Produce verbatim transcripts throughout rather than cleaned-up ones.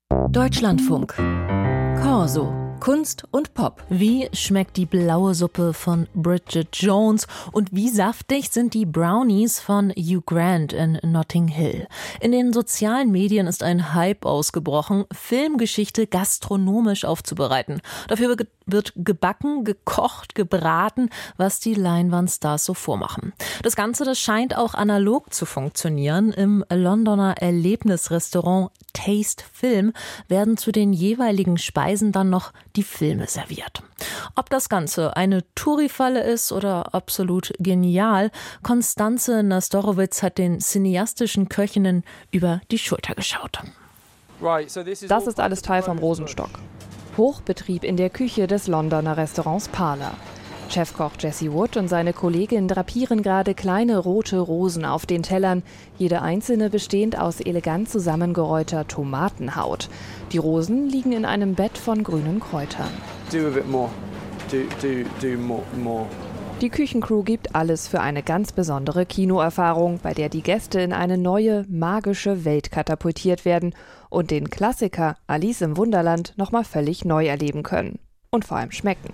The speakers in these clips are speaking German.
Deutschlandfunk. Corso. Kunst und Pop. Wie schmeckt die blaue Suppe von Bridget Jones und wie saftig sind die Brownies von Hugh Grant in Notting Hill? In den sozialen Medien ist ein Hype ausgebrochen, Filmgeschichte gastronomisch aufzubereiten. Dafür wird gebacken, gekocht, gebraten, was die Leinwandstars so vormachen. Das Ganze, das scheint auch analog zu funktionieren. Im Londoner Erlebnisrestaurant Taste Film werden zu den jeweiligen Speisen dann noch die Filme serviert. Ob das Ganze eine Touri-Falle ist oder absolut genial, Konstanze Nastorowitz hat den cineastischen Köchinnen über die Schulter geschaut. Das ist alles Teil vom Rosenstock. Hochbetrieb in der Küche des Londoner Restaurants Parlour. Chefkoch Jesse Wood und seine Kollegin drapieren gerade kleine rote Rosen auf den Tellern, jede einzelne bestehend aus elegant zusammengerollter Tomatenhaut. Die Rosen liegen in einem Bett von grünen Kräutern. Do a bit more. Do, do, do more, more. Die Küchencrew gibt alles für eine ganz besondere Kinoerfahrung, bei der die Gäste in eine neue, magische Welt katapultiert werden und den Klassiker Alice im Wunderland nochmal völlig neu erleben können. Und vor allem schmecken.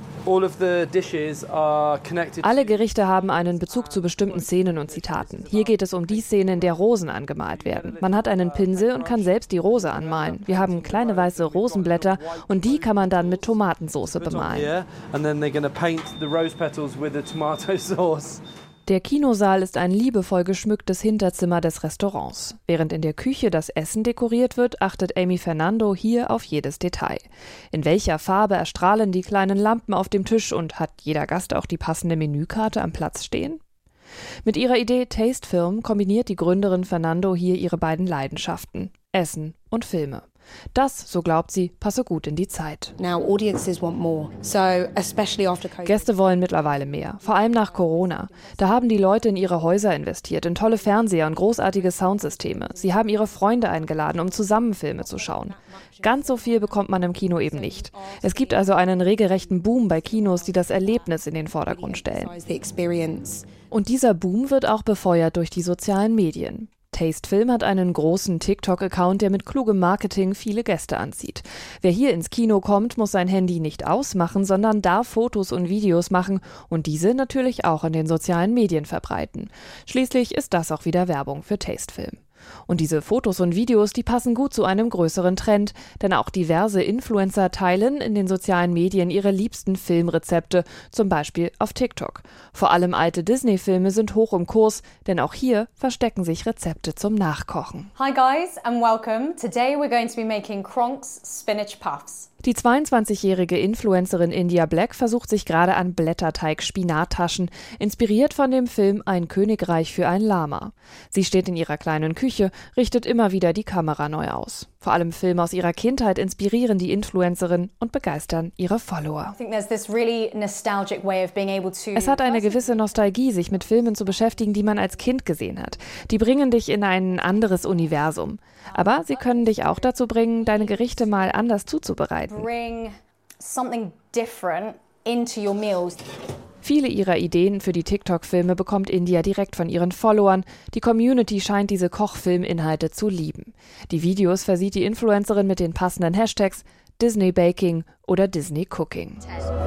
Alle Gerichte haben einen Bezug zu bestimmten Szenen und Zitaten. Hier geht es um die Szene, in der Rosen angemalt werden. Man hat einen Pinsel und kann selbst die Rose anmalen. Wir haben kleine weiße Rosenblätter und die kann man dann mit Tomatensauce bemalen. Der Kinosaal ist ein liebevoll geschmücktes Hinterzimmer des Restaurants. Während in der Küche das Essen dekoriert wird, achtet Amy Fernando hier auf jedes Detail. In welcher Farbe erstrahlen die kleinen Lampen auf dem Tisch und hat jeder Gast auch die passende Menükarte am Platz stehen? Mit ihrer Idee Taste Film kombiniert die Gründerin Fernando hier ihre beiden Leidenschaften: Essen und Filme. Das, so glaubt sie, passe gut in die Zeit. Gäste wollen mittlerweile mehr, vor allem nach Corona. Da haben die Leute in ihre Häuser investiert, in tolle Fernseher und großartige Soundsysteme. Sie haben ihre Freunde eingeladen, um zusammen Filme zu schauen. Ganz so viel bekommt man im Kino eben nicht. Es gibt also einen regelrechten Boom bei Kinos, die das Erlebnis in den Vordergrund stellen. Und dieser Boom wird auch befeuert durch die sozialen Medien. Taste Film hat einen großen TikTok-Account, der mit klugem Marketing viele Gäste anzieht. Wer hier ins Kino kommt, muss sein Handy nicht ausmachen, sondern darf Fotos und Videos machen und diese natürlich auch in den sozialen Medien verbreiten. Schließlich ist das auch wieder Werbung für Taste Film. Und diese Fotos und Videos, die passen gut zu einem größeren Trend, denn auch diverse Influencer teilen in den sozialen Medien ihre liebsten Filmrezepte, zum Beispiel auf TikTok. Vor allem alte Disney-Filme sind hoch im Kurs, denn auch hier verstecken sich Rezepte zum Nachkochen. Hi guys and welcome. Today we're going to be making Kronk's Spinach Puffs. Die zweiundzwanzigjährige Influencerin India Black versucht sich gerade an Blätterteig-Spinattaschen, inspiriert von dem Film Ein Königreich für ein Lama. Sie steht in ihrer kleinen Küche, richtet immer wieder die Kamera neu aus. Vor allem Filme aus ihrer Kindheit inspirieren die Influencerin und begeistern ihre Follower. Es hat eine gewisse Nostalgie, sich mit Filmen zu beschäftigen, die man als Kind gesehen hat. Die bringen dich in ein anderes Universum. Aber sie können dich auch dazu bringen, deine Gerichte mal anders zuzubereiten. Bring something different into your meals. Viele ihrer Ideen für die TikTok-Filme bekommt India direkt von ihren Followern. Die Community scheint diese Kochfilminhalte zu lieben. Die Videos versieht die Influencerin mit den passenden Hashtags Disney Baking oder Disney Cooking.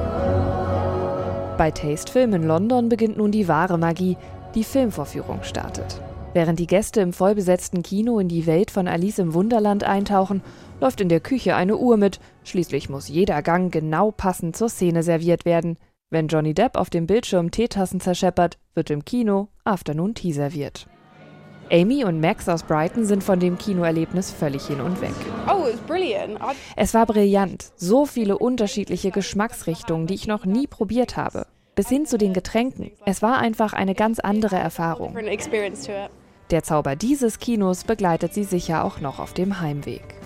Bei Taste Film in London beginnt nun die wahre Magie. Die Filmvorführung startet. Während die Gäste im vollbesetzten Kino in die Welt von Alice im Wunderland eintauchen, läuft in der Küche eine Uhr mit. Schließlich muss jeder Gang genau passend zur Szene serviert werden. Wenn Johnny Depp auf dem Bildschirm Teetassen zerscheppert, wird im Kino Afternoon Tea serviert. Amy und Max aus Brighton sind von dem Kinoerlebnis völlig hin und weg. Oh, it's brilliant. Es war brillant. So viele unterschiedliche Geschmacksrichtungen, die ich noch nie probiert habe. Bis hin zu den Getränken. Es war einfach eine ganz andere Erfahrung. Der Zauber dieses Kinos begleitet sie sicher auch noch auf dem Heimweg.